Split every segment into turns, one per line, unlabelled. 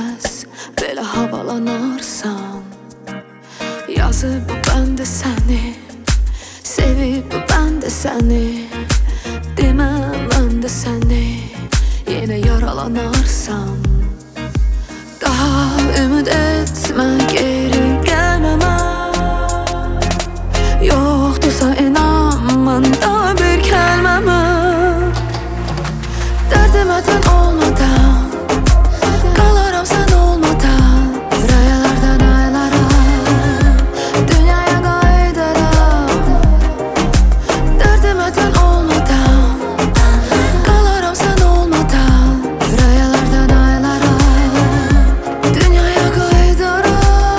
bilməz belə havalanarsan. Yazıb ben de səni, sevib ben de səni, demə mən de səni, yenə yaralanarsan. Daha ümid etmə, geri gəlməmə, yoxdursa inan məndə bir kəlməmə. Dərdimə tən olmadan qalaram sən olmadan, rayalardan aylara dünyaya qayıdaram. Dərdimə tən olmadan qalaram sən olmadan, rayalardan aylara dünyaya qayıdaram.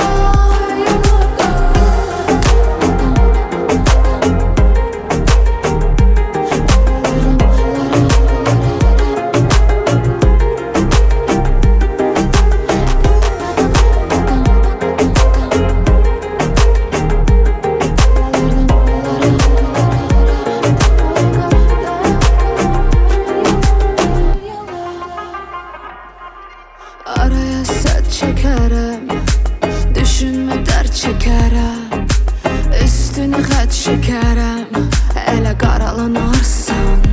Araya set çekerem, düşünme dert çekerem, üstünü xət çekerem, elə qaralanarsan.